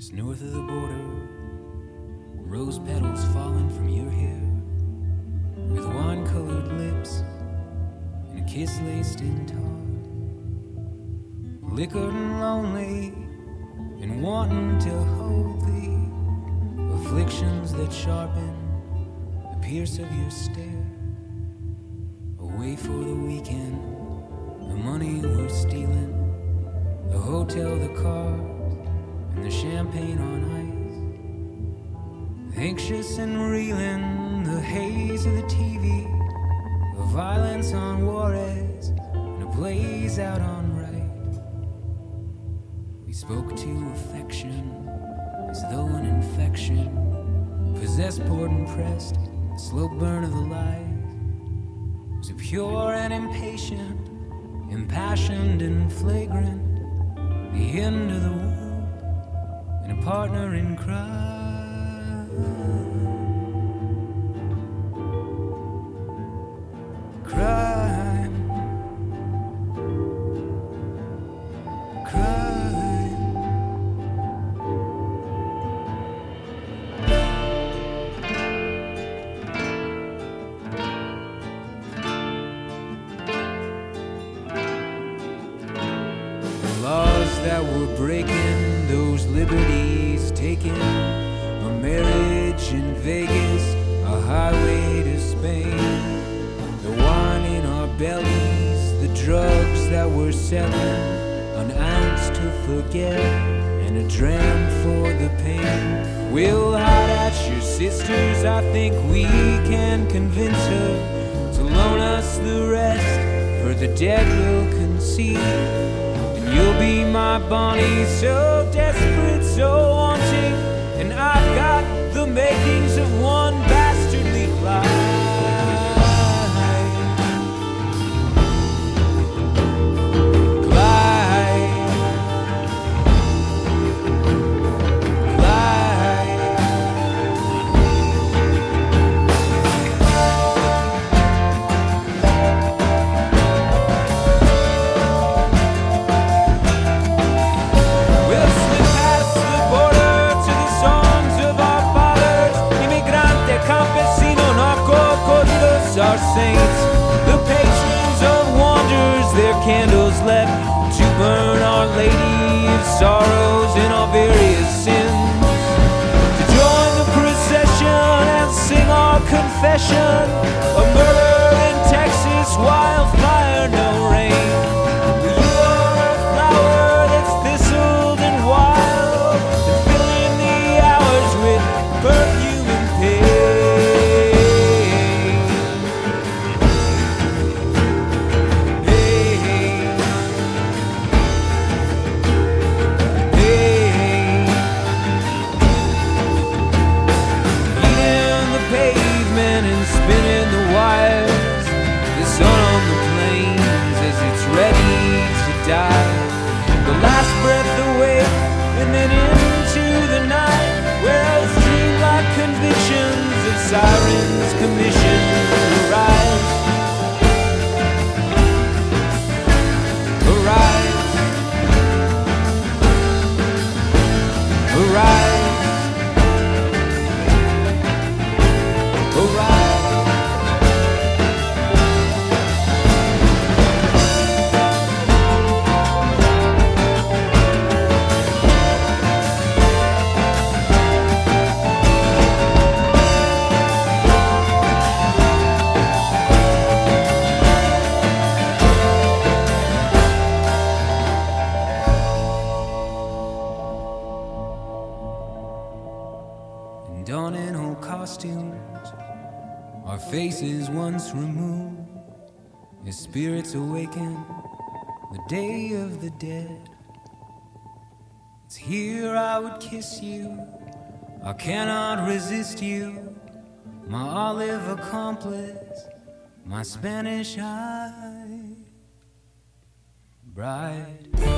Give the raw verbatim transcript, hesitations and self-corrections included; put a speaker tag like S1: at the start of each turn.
S1: north of the border, rose petals falling from your hair, with wine-colored lips and a kiss laced in tar, liquored and lonely and wanting to hold thee, afflictions that sharpen the pierce of your stare, away for the weekend, the money we're stealing, the hotel, the cars, and the champagne on ice, anxious and reeling, the haze of the T V, the violence on Juarez, and a blaze out on right. We spoke to affection as though an infection, possessed, bored, and pressed, the slow burn of the light was pure and impatient, impassioned and flagrant, the end of the world and a partner in crime. Crime. Crime. The laws that were breaking, those liberties taken, a marriage in Vegas, a highway to Spain, the wine in our bellies, the drugs that we're selling, an ounce to forget and a dram for the pain. We'll hide at your sister's, I think we can convince her to loan us the rest, for the dead will concede. You'll be my Bonnie, so desperate, so wanting, and I've got the makings of one bastardly Clyde. Clyde. Our saints, the patrons of wonders, their candles left to burn Our Lady of Sorrows in our various sins, to join the procession and sing our confession of murder in Texas, wildfire, no rain. But you are a flower that's thistled and wild, and filling the hours with perfume and pain. The last breath away, and then into the night, where those dreamlike convictions of sirens commission arise, arise, arise, arise. Donning old costumes, our faces once removed, as spirits awaken, the day of the dead. It's here I would kiss you, I cannot resist you, my olive accomplice, my Spanish eye, bride.